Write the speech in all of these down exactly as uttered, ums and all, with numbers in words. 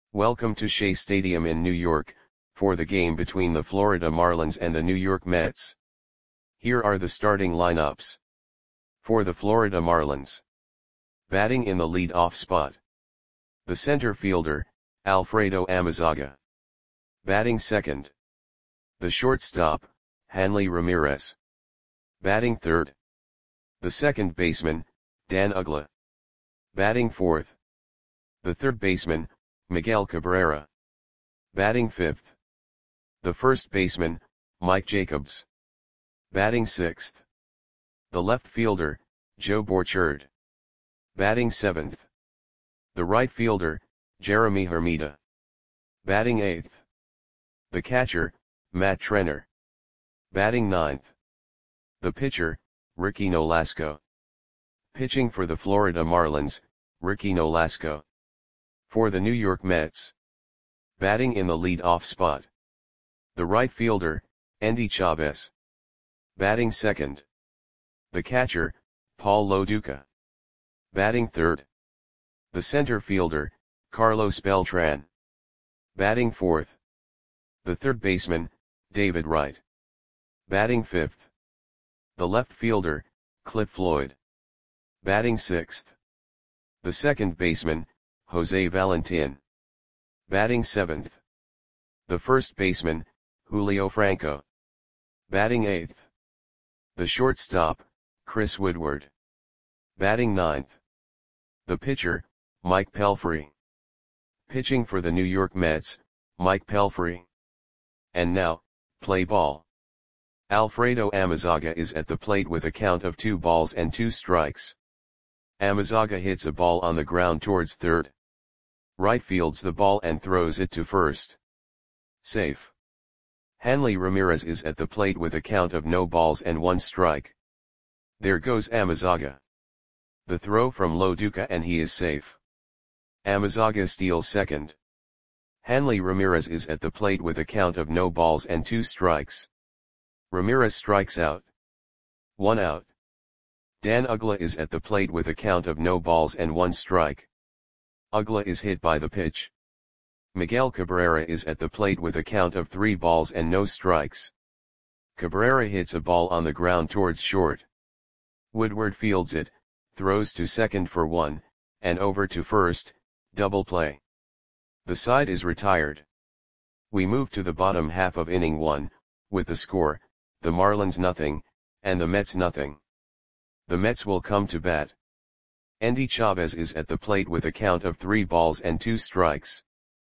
Welcome to Shea Stadium in New York, for the game between the Florida Marlins and the New York Mets. Here are the starting lineups. For the Florida Marlins. Batting in the lead-off spot. The center fielder, Alfredo Amezaga. Batting second. The shortstop, Hanley Ramirez. Batting third. The second baseman, Dan Uggla. Batting fourth. The third baseman, Miguel Cabrera. Batting fifth. The first baseman, Mike Jacobs. Batting sixth. The left fielder, Joe Borchard. Batting seventh. The right fielder, Jeremy Hermida. Batting eighth. The catcher, Matt Trenner. Batting ninth. The pitcher, Ricky Nolasco. Pitching for the Florida Marlins, Ricky Nolasco. For the New York Mets. Batting in the lead-off spot. The right fielder, Endy Chavez. Batting second. The catcher, Paul Lo Duca. Batting third. The center fielder, Carlos Beltran. Batting fourth. The third baseman, David Wright. Batting fifth. The left fielder, Cliff Floyd. Batting sixth. The second baseman, Jose Valentin. Batting seventh. The first baseman, Julio Franco. Batting eighth. The shortstop, Chris Woodward. Batting ninth. The pitcher, Mike Pelfrey. Pitching for the New York Mets, Mike Pelfrey. And now, play ball. Alfredo Amezaga is at the plate with a count of two balls and two strikes. Amezaga hits a ball on the ground towards third. Right fields the ball and throws it to first. Safe. Hanley Ramirez is at the plate with a count of no balls and one strike. There goes Amezaga. The throw from Lo Duca and he is safe. Amezaga steals second. Hanley Ramirez is at the plate with a count of no balls and two strikes. Ramirez strikes out. One out. Dan Uggla is at the plate with a count of no balls and one strike. Uggla is hit by the pitch. Miguel Cabrera is at the plate with a count of three balls and no strikes. Cabrera hits a ball on the ground towards short. Woodward fields it, throws to second for one, and over to first, double play. The side is retired. We move to the bottom half of inning one, with the score, the Marlins nothing, and the Mets nothing. The Mets will come to bat. Endy Chavez is at the plate with a count of three balls and two strikes.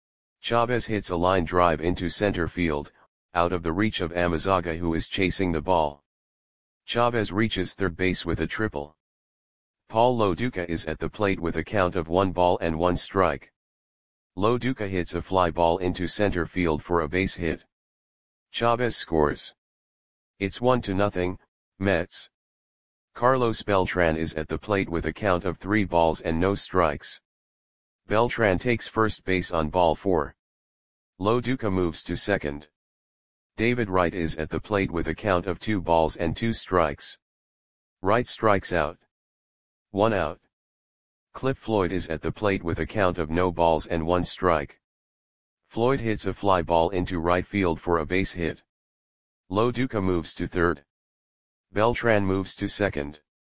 Chavez hits a line drive into center field, out of the reach of Amezaga who is chasing the ball. Chavez reaches third base with a triple. Paul Lo Duca is at the plate with a count of one ball and one strike. Lo Duca hits a fly ball into center field for a base hit. Chavez scores. It's one to nothing, Mets. Carlos Beltran is at the plate with a count of three balls and no strikes. Beltran takes first base on ball four. Lo Duca moves to second. David Wright is at the plate with a count of two balls and two strikes. Wright strikes out. One out. Cliff Floyd is at the plate with a count of no balls and one strike. Floyd hits a fly ball into right field for a base hit. Lo Duca moves to third. Beltran moves to second.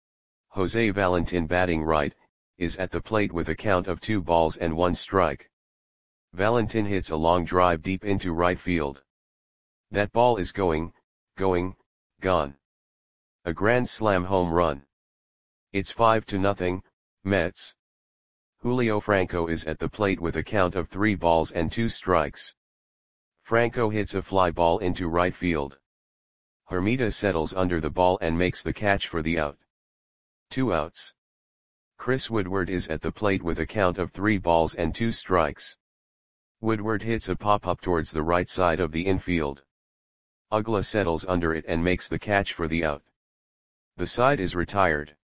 Jose Valentin batting right, is at the plate with a count of two balls and one strike. Valentin hits a long drive deep into right field. That ball is going, going, gone. A grand slam home run. It's five to nothing, Mets. Julio Franco is at the plate with a count of three balls and two strikes. Franco hits a fly ball into right field. Hermida settles under the ball and makes the catch for the out. Two outs. Chris Woodward is at the plate with a count of three balls and two strikes. Woodward hits a pop-up towards the right side of the infield. Uggla settles under it and makes the catch for the out. The side is retired.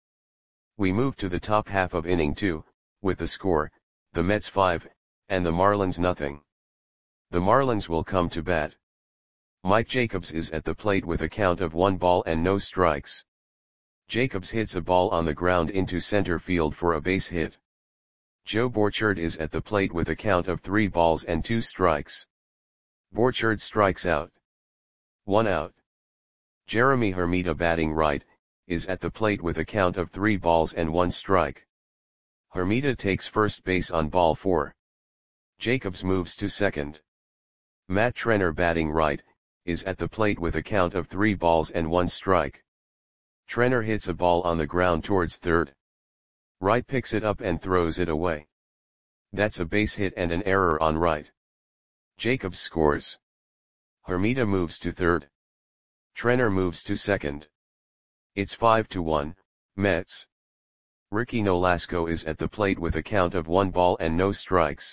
We move to the top half of inning two, with the score, the Mets five, and the Marlins nothing. The Marlins will come to bat. Mike Jacobs is at the plate with a count of one ball and no strikes. Jacobs hits a ball on the ground into center field for a base hit. Joe Borchard is at the plate with a count of three balls and two strikes. Borchard strikes out. One out. Jeremy Hermida, batting right, is at the plate with a count of three balls and one strike. Hermida takes first base on ball four. Jacobs moves to second. Matt Trenner, batting right, is at the plate with a count of three balls and one strike. Trenner hits a ball on the ground towards third. Wright picks it up and throws it away. That's a base hit and an error on Wright. Jacobs scores. Hermida moves to third. Trenner moves to second. It's five to one, Mets. Ricky Nolasco is at the plate with a count of one ball and no strikes.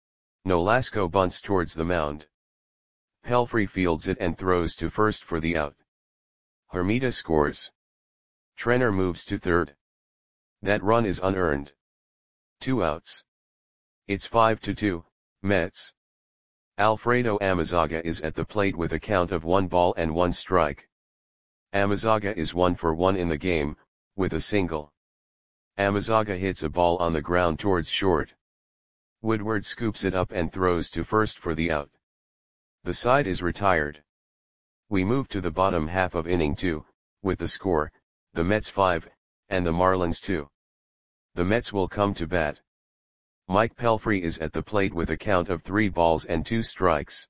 Nolasco bunts towards the mound. Pelfrey fields it and throws to first for the out. Hermida scores. Trenner moves to third. That run is unearned. Two outs. It's five to two, Mets. Alfredo Amezaga is at the plate with a count of one ball and one strike. Amezaga is one for one in the game, with a single. Amezaga hits a ball on the ground towards short. Woodward scoops it up and throws to first for the out. The side is retired. We move to the bottom half of inning two, with the score, the Mets five, and the Marlins two. The Mets will come to bat. Mike Pelfrey is at the plate with a count of three balls and two strikes.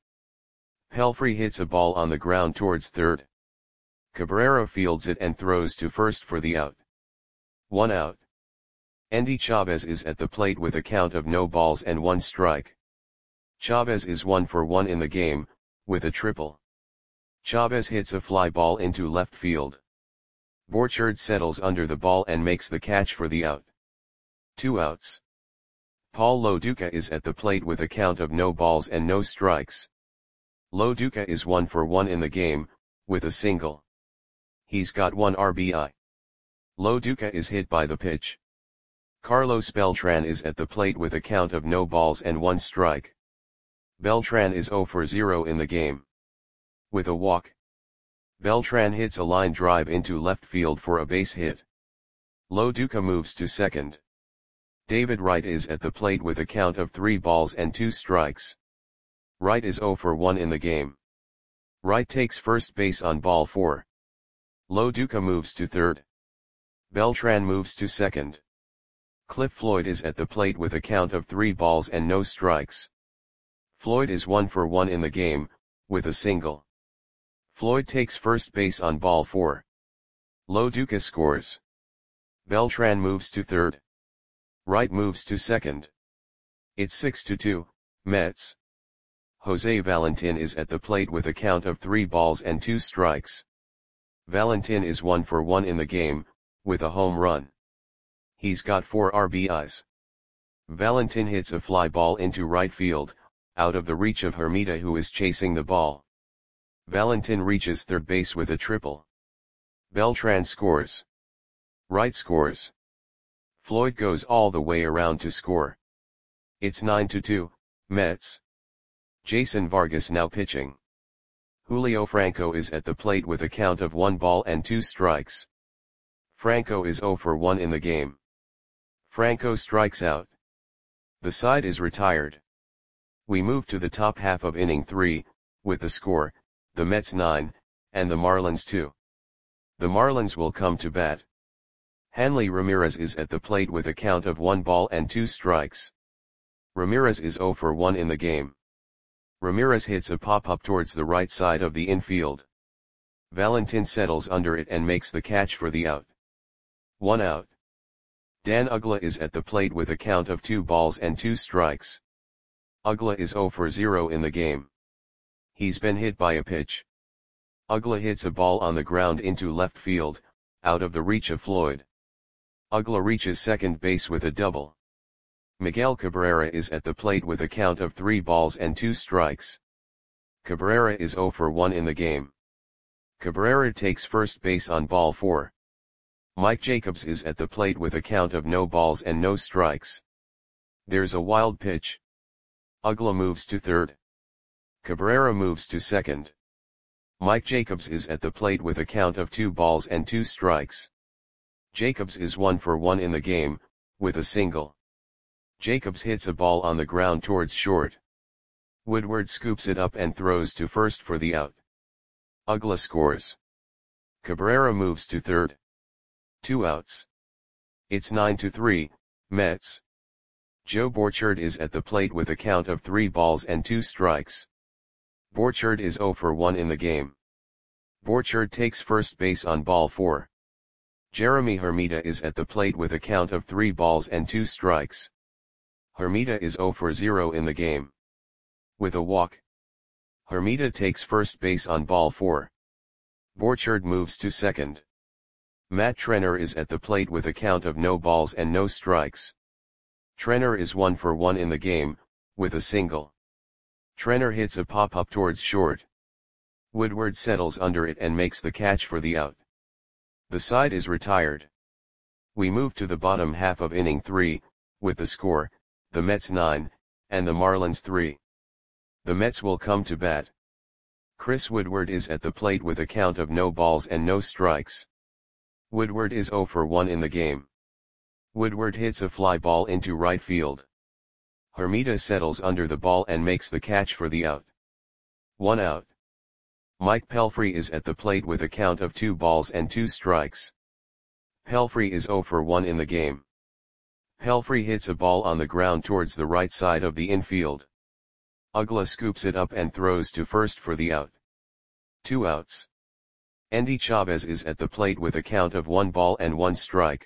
Pelfrey hits a ball on the ground towards third. Cabrera fields it and throws to first for the out. One out. Endy Chavez is at the plate with a count of no balls and one strike. Chavez is one for one in the game, with a triple. Chavez hits a fly ball into left field. Borchard settles under the ball and makes the catch for the out. Two outs. Paul Lo Duca is at the plate with a count of no balls and no strikes. Lo Duca is one for one in the game, with a single. He's got one R B I. Lo Duca is hit by the pitch. Carlos Beltran is at the plate with a count of no balls and one strike. Beltran is zero for zero in the game. With a walk. Beltran hits a line drive into left field for a base hit. Lo Duca moves to second. David Wright is at the plate with a count of three balls and two strikes. Wright is zero for one in the game. Wright takes first base on ball four. Lo Duca moves to third. Beltran moves to second. Cliff Floyd is at the plate with a count of three balls and no strikes. Floyd is one for one in the game, with a single. Floyd takes first base on ball four. Lo Duca scores. Beltran moves to third. Wright moves to second. It's six to two, Mets. Jose Valentin is at the plate with a count of three balls and two strikes. Valentin is one for one in the game, with a home run. He's got four R B Is. Valentin hits a fly ball into right field, out of the reach of Hermida, who is chasing the ball. Valentin reaches third base with a triple. Beltran scores. Wright scores. Floyd goes all the way around to score. It's nine to two, Mets. Jason Vargas now pitching. Julio Franco is at the plate with a count of one ball and two strikes. Franco is zero for one in the game. Franco strikes out. The side is retired. We move to the top half of inning three, with the score, the Mets nine, and the Marlins two. The Marlins will come to bat. Hanley Ramirez is at the plate with a count of one ball and two strikes. Ramirez is zero for one in the game. Ramirez hits a pop-up towards the right side of the infield. Valentin settles under it and makes the catch for the out. One out. Dan Uggla is at the plate with a count of two balls and two strikes. Uggla is zero for zero in the game. He's been hit by a pitch. Uggla hits a ball on the ground into left field, out of the reach of Floyd. Uggla reaches second base with a double. Miguel Cabrera is at the plate with a count of three balls and two strikes. Cabrera is zero for one in the game. Cabrera takes first base on ball four. Mike Jacobs is at the plate with a count of no balls and no strikes. There's a wild pitch. Uggla moves to third. Cabrera moves to second. Mike Jacobs is at the plate with a count of two balls and two strikes. Jacobs is one for one in the game, with a single. Jacobs hits a ball on the ground towards short. Woodward scoops it up and throws to first for the out. Uggla scores. Cabrera moves to third. Two outs. It's nine to three, Mets. Joe Borchard is at the plate with a count of three balls and two strikes. Borchard is zero for one in the game. Borchard takes first base on ball four. Jeremy Hermida is at the plate with a count of three balls and two strikes. Hermida is zero for zero in the game. With a walk. Hermida takes first base on ball four. Borchard moves to second. Matt Trenner is at the plate with a count of no balls and no strikes. Trenner is one for one in the game, with a single. Trenner hits a pop-up towards short. Woodward settles under it and makes the catch for the out. The side is retired. We move to the bottom half of inning three, with the score, the Mets nine, and the Marlins three. The Mets will come to bat. Chris Woodward is at the plate with a count of no balls and no strikes. Woodward is zero for one in the game. Woodward hits a fly ball into right field. Hermida settles under the ball and makes the catch for the out. One out. Mike Pelfrey is at the plate with a count of two balls and two strikes. Pelfrey is zero for one in the game. Pelfrey hits a ball on the ground towards the right side of the infield. Uggla scoops it up and throws to first for the out. Two outs. Endy Chavez is at the plate with a count of one ball and one strike.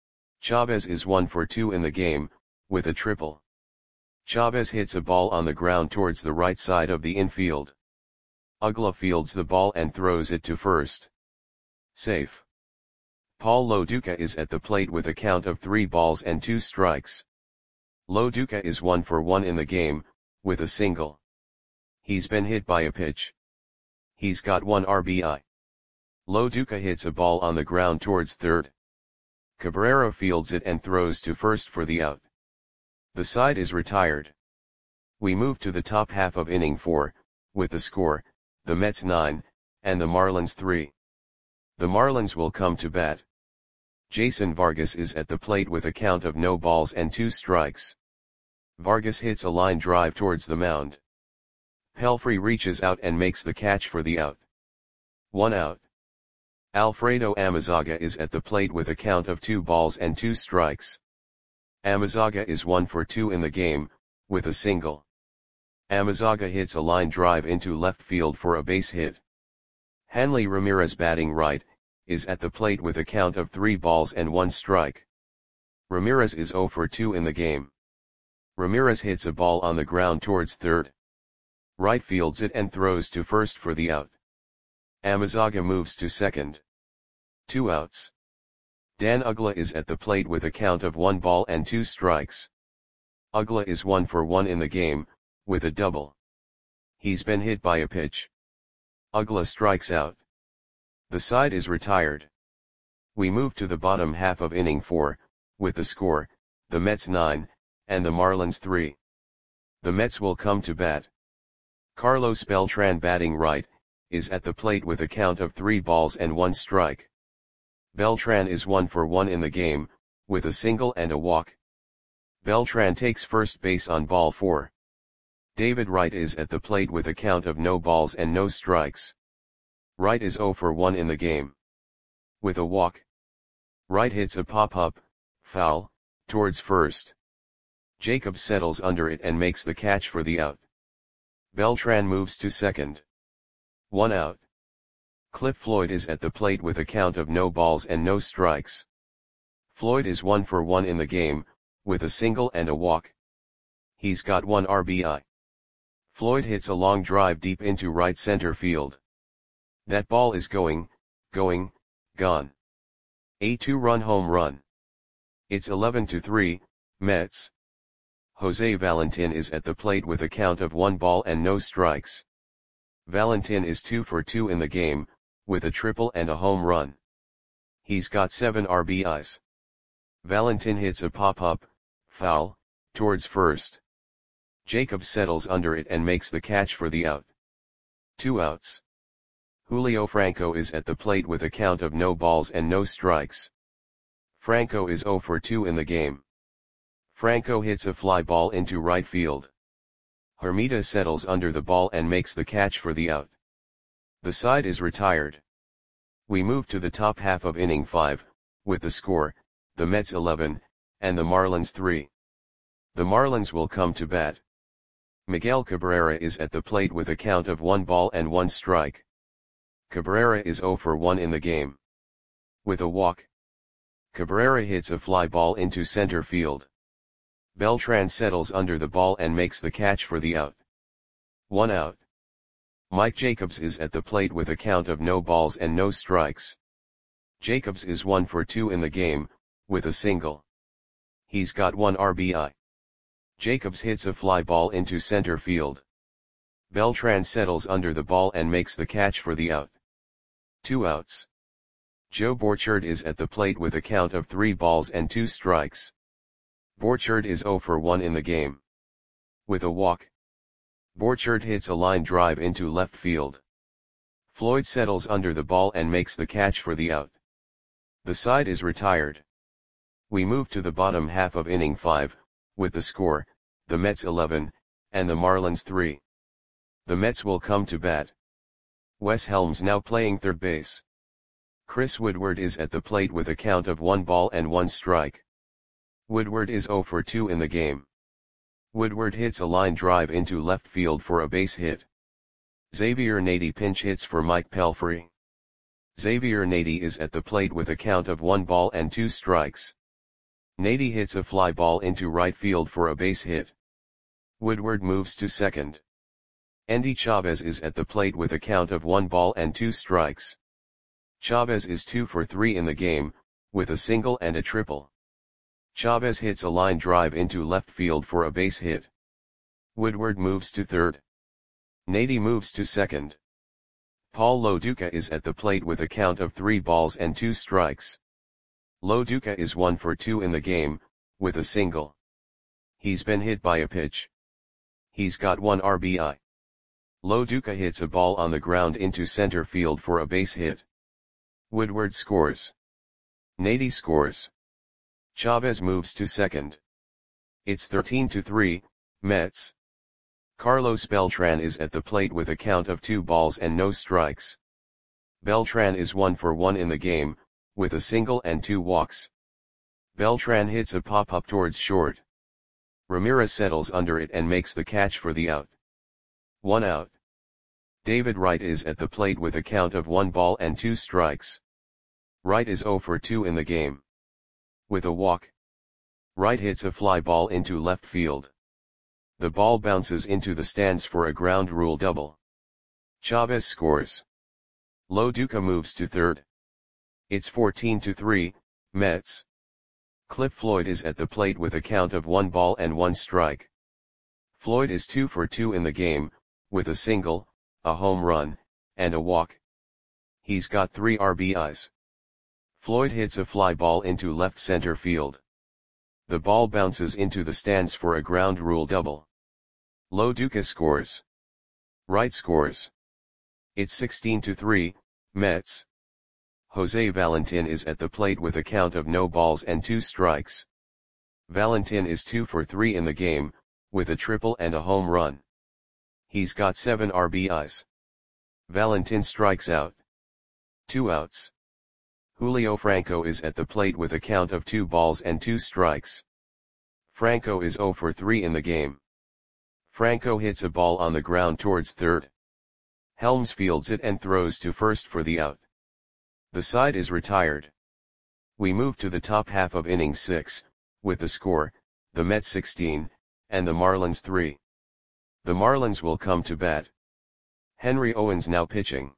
Chavez is one for two in the game, with a triple. Chavez hits a ball on the ground towards the right side of the infield. Uggla fields the ball and throws it to first. Safe. Paul Lo Duca is at the plate with a count of three balls and two strikes. Lo Duca is one for one in the game, with a single. He's been hit by a pitch. He's got one R B I. Lo Duca hits a ball on the ground towards third. Cabrera fields it and throws to first for the out. The side is retired. We move to the top half of inning four, with the score, the Mets nine, and the Marlins three. The Marlins will come to bat. Jason Vargas is at the plate with a count of no balls and two strikes. Vargas hits a line drive towards the mound. Pelfrey reaches out and makes the catch for the out. One out. Alfredo Amezaga is at the plate with a count of two balls and two strikes. Amezaga is one for two in the game, with a single. Amezaga hits a line drive into left field for a base hit. Hanley Ramirez, batting right, is at the plate with a count of three balls and one strike. Ramirez is zero for two in the game. Ramirez hits a ball on the ground towards third. Right fields it and throws to first for the out. Amezaga moves to second. Two outs. Dan Uggla is at the plate with a count of one ball and two strikes. Uggla is one for one in the game, with a double. He's been hit by a pitch. Uggla strikes out. The side is retired. We move to the bottom half of inning four, with the score, the Mets nine, and the Marlins three. The Mets will come to bat. Carlos Beltran, batting right, is at the plate with a count of three balls and one strike. Beltran is one for one in the game, with a single and a walk. Beltran takes first base on ball four. David Wright is at the plate with a count of no balls and no strikes. Wright is zero for one in the game. With a walk. Wright hits a pop-up, foul, towards first. Jacobs settles under it and makes the catch for the out. Beltran moves to second. One out. Cliff Floyd is at the plate with a count of no balls and no strikes. Floyd is one for one in the game, with a single and a walk. He's got one R B I. Floyd hits a long drive deep into right center field. That ball is going, going, gone. A two-run home run. It's eleven to three, Mets. Jose Valentin is at the plate with a count of one ball and no strikes. Valentin is two for two in the game, with a triple and a home run. He's got seven R B Is. Valentin hits a pop-up, foul, towards first. Jacobs settles under it and makes the catch for the out. Two outs. Julio Franco is at the plate with a count of no balls and no strikes. Franco is zero for two in the game. Franco hits a fly ball into right field. Hermida settles under the ball and makes the catch for the out. The side is retired. We move to the top half of inning five, with the score, the Mets eleven, and the Marlins three. The Marlins will come to bat. Miguel Cabrera is at the plate with a count of one ball and one strike. Cabrera is zero for one in the game. With a walk, Cabrera hits a fly ball into center field. Beltran settles under the ball and makes the catch for the out. One out. Mike Jacobs is at the plate with a count of no balls and no strikes. Jacobs is one for two in the game, with a single. He's got one R B I. Jacobs hits a fly ball into center field. Beltran settles under the ball and makes the catch for the out. Two outs. Joe Borchard is at the plate with a count of three balls and two strikes. Borchard is zero for one in the game. With a walk, Borchard hits a line drive into left field. Floyd settles under the ball and makes the catch for the out. The side is retired. We move to the bottom half of inning five, with the score, the Mets eleven, and the Marlins three. The Mets will come to bat. Wes Helms now playing third base. Chris Woodward is at the plate with a count of one ball and one strike. Woodward is zero for two in the game. Woodward hits a line drive into left field for a base hit. Xavier Nady pinch hits for Mike Pelfrey. Xavier Nady is at the plate with a count of one ball and two strikes. Nady hits a fly ball into right field for a base hit. Woodward moves to second. Endy Chavez is at the plate with a count of one ball and two strikes. Chavez is two for three in the game, with a single and a triple. Chavez hits a line drive into left field for a base hit. Woodward moves to third. Nady moves to second. Paul Lo Duca is at the plate with a count of three balls and two strikes. Lo Duca is one for two in the game, with a single. He's been hit by a pitch. He's got one R B I. Lo Duca hits a ball on the ground into center field for a base hit. Woodward scores. Nady scores. Chavez moves to second. It's thirteen to three, Mets. Carlos Beltran is at the plate with a count of two balls and no strikes. Beltran is one for one in the game, with a single and two walks. Beltran hits a pop-up towards short. Ramirez settles under it and makes the catch for the out. One out. David Wright is at the plate with a count of one ball and two strikes. Wright is zero for two in the game. With a walk, Wright hits a fly ball into left field. The ball bounces into the stands for a ground rule double. Chavez scores. Lo Duca moves to third. It's fourteen to three, Mets. Cliff Floyd is at the plate with a count of one ball and one strike. Floyd is two for two in the game, with a single, a home run, and a walk. He's got three R B Is. Floyd hits a fly ball into left center field. The ball bounces into the stands for a ground rule double. Lo Duca scores. Wright scores. It's sixteen to three, Mets. Jose Valentin is at the plate with a count of no balls and two strikes. Valentin is two for three in the game, with a triple and a home run. He's got seven R B Is. Valentin strikes out. Two outs. Julio Franco is at the plate with a count of two balls and two strikes. Franco is zero for three in the game. Franco hits a ball on the ground towards third. Helms fields it and throws to first for the out. The side is retired. We move to the top half of inning six, with the score, the Mets sixteen, and the Marlins three. The Marlins will come to bat. Henry Owens now pitching.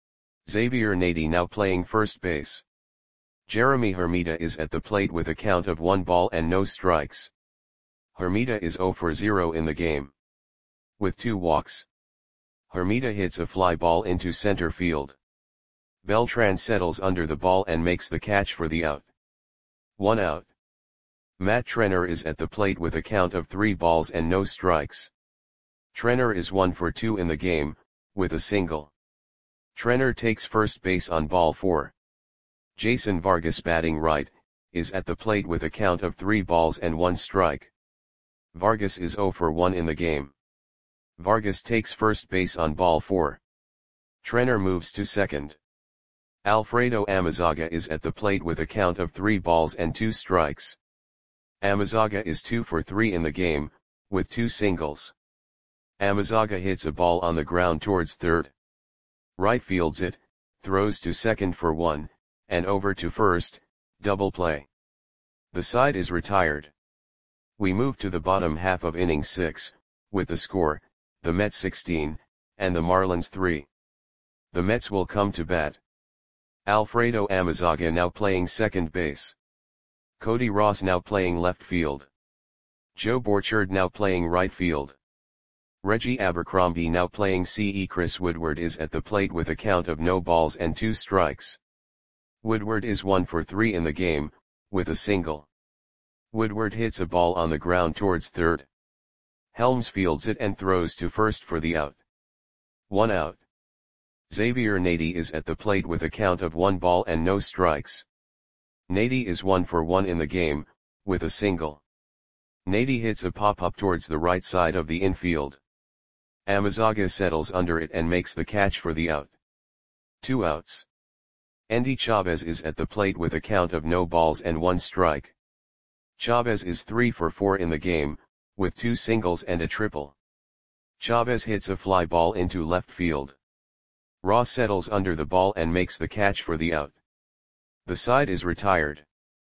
Xavier Nady now playing first base. Jeremy Hermida is at the plate with a count of one ball and no strikes. Hermida is zero for zero in the game. With two walks, Hermida hits a fly ball into center field. Beltran settles under the ball and makes the catch for the out. One out. Matt Trenner is at the plate with a count of three balls and no strikes. Trenner is one for two in the game, with a single. Trenner takes first base on ball four. Jason Vargas batting right, is at the plate with a count of three balls and one strike. Vargas is zero for one in the game. Vargas takes first base on ball four. Trenner moves to second. Alfredo Amezaga is at the plate with a count of three balls and two strikes. Amezaga is two for three in the game, with two singles. Amezaga hits a ball on the ground towards third. Right fields it, throws to second for one, and over to first, double play. The side is retired. We move to the bottom half of inning six, with the score, the Mets sixteen, and the Marlins three. The Mets will come to bat. Alfredo Amezaga now playing second base. Cody Ross now playing left field. Joe Borchard now playing right field. Reggie Abercrombie now playing C E. Chris Woodward is at the plate with a count of no balls and two strikes. Woodward is one for three in the game, with a single. Woodward hits a ball on the ground towards third. Helms fields it and throws to first for the out. One out. Xavier Nady is at the plate with a count of one ball and no strikes. Nady is one for one in the game, with a single. Nady hits a pop-up towards the right side of the infield. Amezaga settles under it and makes the catch for the out. Two outs. Endy Chavez is at the plate with a count of no balls and one strike. Chavez is three for four in the game, with two singles and a triple. Chavez hits a fly ball into left field. Ross settles under the ball and makes the catch for the out. The side is retired.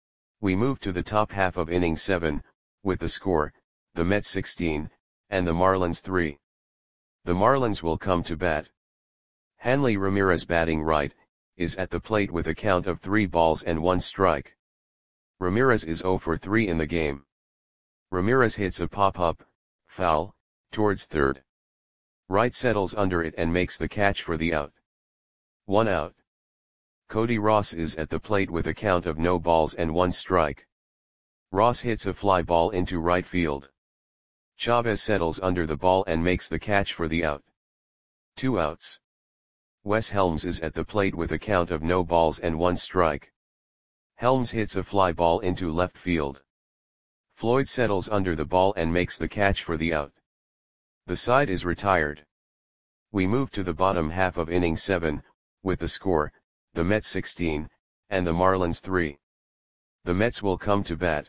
We move to the top half of inning seven, with the score, the Mets sixteen, and the Marlins three. The Marlins will come to bat. Hanley Ramirez batting right, is at the plate with a count of three balls and one strike. Ramirez is zero for three in the game. Ramirez hits a pop-up, foul, towards third. Wright settles under it and makes the catch for the out. One out. Cody Ross is at the plate with a count of no balls and one strike. Ross hits a fly ball into right field. Chavez settles under the ball and makes the catch for the out. Two outs. Wes Helms is at the plate with a count of no balls and one strike. Helms hits a fly ball into left field. Floyd settles under the ball and makes the catch for the out. The side is retired. We move to the bottom half of inning seven, with the score, the Mets sixteen, and the Marlins three. The Mets will come to bat.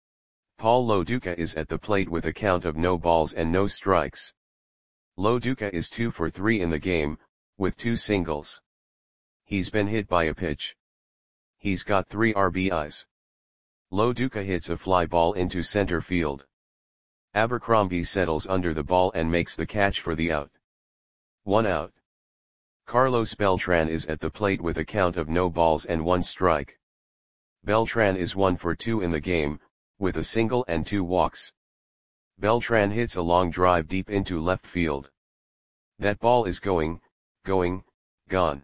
Paul Lo Duca is at the plate with a count of no balls and no strikes. Lo Duca is two for three in the game, with two singles. He's been hit by a pitch. He's got three R B Is. Lo Duca hits a fly ball into center field. Abercrombie settles under the ball and makes the catch for the out. One out. Carlos Beltran is at the plate with a count of no balls and one strike. Beltran is one for two in the game, with a single and two walks. Beltran hits a long drive deep into left field. That ball is going, going, gone.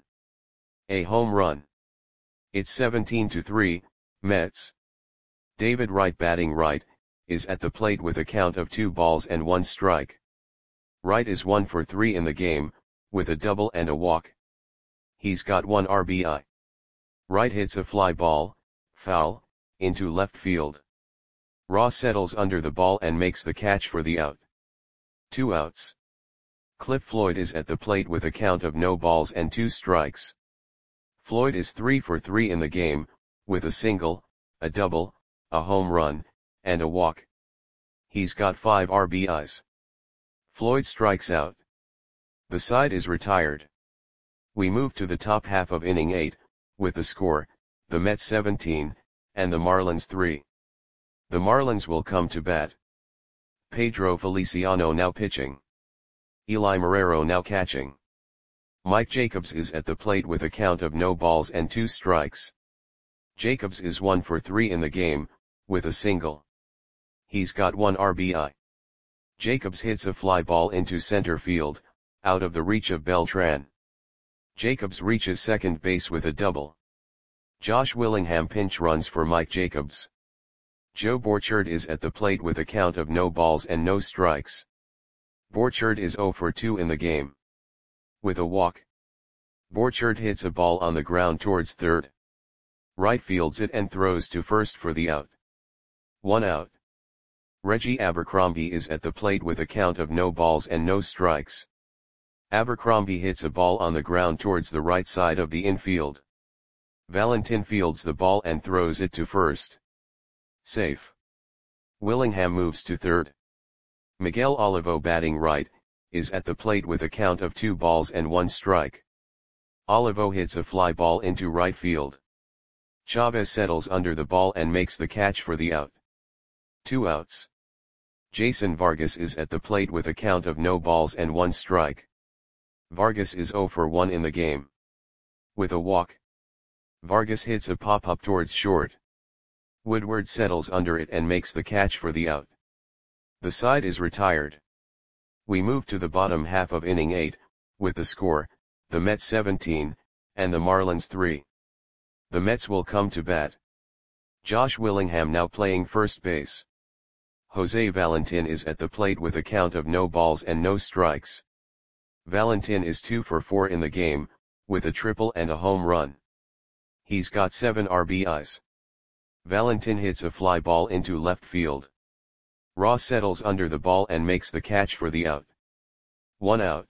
A home run. It's seventeen to three, Mets. David Wright batting right, is at the plate with a count of two balls and one strike. Wright is one for three in the game, with a double and a walk. He's got one R B I. Wright hits a fly ball, foul, into left field. Ross settles under the ball and makes the catch for the out. Two outs. Cliff Floyd is at the plate with a count of no balls and two strikes. Floyd is three for three in the game, with a single, a double, a home run, and a walk. He's got five R B Is. Floyd strikes out. The side is retired. We move to the top half of inning eight, with the score, the Mets seventeen, and the Marlins three. The Marlins will come to bat. Pedro Feliciano now pitching. Eli Marrero now catching. Mike Jacobs is at the plate with a count of no balls and two strikes. Jacobs is one for three in the game, with a single. He's got one R B I. Jacobs hits a fly ball into center field, out of the reach of Beltran. Jacobs reaches second base with a double. Josh Willingham pinch runs for Mike Jacobs. Joe Borchard is at the plate with a count of no balls and no strikes. Borchard is zero for two in the game. With a walk. Borchard hits a ball on the ground towards third. Right fields it and throws to first for the out. One out. Reggie Abercrombie is at the plate with a count of no balls and no strikes. Abercrombie hits a ball on the ground towards the right side of the infield. Valentin fields the ball and throws it to first. Safe. Willingham moves to third. Miguel Olivo, batting right, is at the plate with a count of two balls and one strike. Olivo hits a fly ball into right field. Chavez settles under the ball and makes the catch for the out. Two outs. Jason Vargas is at the plate with a count of no balls and one strike. Vargas is zero for one in the game. With a walk, Vargas hits a pop-up towards short. Woodward settles under it and makes the catch for the out. The side is retired. We move to the bottom half of inning eight, with the score, the Mets seventeen, and the Marlins three. The Mets will come to bat. Josh Willingham now playing first base. Jose Valentin is at the plate with a count of no balls and no strikes. Valentin is two for four in the game, with a triple and a home run. He's got seven R B Is. Valentin hits a fly ball into left field. Ross settles under the ball and makes the catch for the out. One out.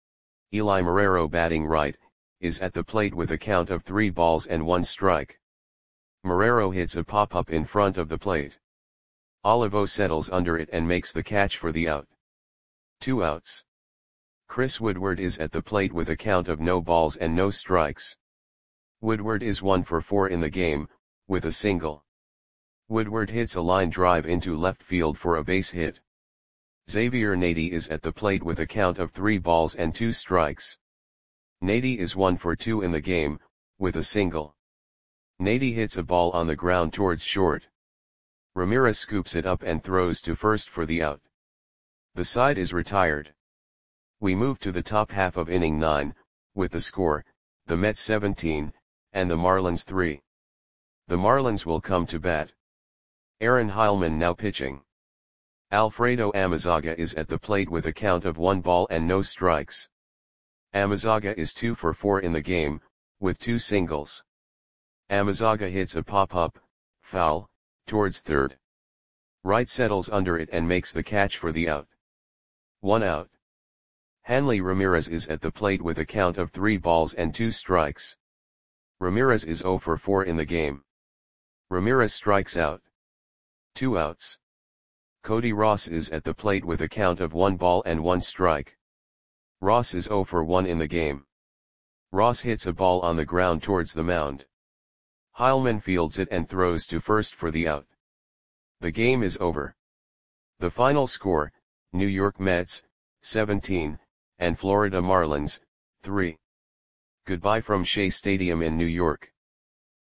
Eli Marrero, batting right, is at the plate with a count of three balls and one strike. Marrero hits a pop-up in front of the plate. Olivo settles under it and makes the catch for the out. Two outs. Chris Woodward is at the plate with a count of no balls and no strikes. Woodward is one for four in the game, with a single. Woodward hits a line drive into left field for a base hit. Xavier Nady is at the plate with a count of three balls and two strikes. Nady is one for two in the game, with a single. Nady hits a ball on the ground towards short. Ramirez scoops it up and throws to first for the out. The side is retired. We move to the top half of inning nine, with the score, the Mets seventeen, and the Marlins three. The Marlins will come to bat. Aaron Heilman now pitching. Alfredo Amezaga is at the plate with a count of one ball and no strikes. Amezaga is two for four in the game, with two singles. Amezaga hits a pop-up, foul, towards third. Wright settles under it and makes the catch for the out. One out. Hanley Ramirez is at the plate with a count of three balls and two strikes. Ramirez is zero for four in the game. Ramirez strikes out. Two outs. Cody Ross is at the plate with a count of one ball and one strike. Ross is zero for one in the game. Ross hits a ball on the ground towards the mound. Heilman fields it and throws to first for the out. The game is over. The final score, New York Mets, seventeen, and Florida Marlins, three. Goodbye from Shea Stadium in New York.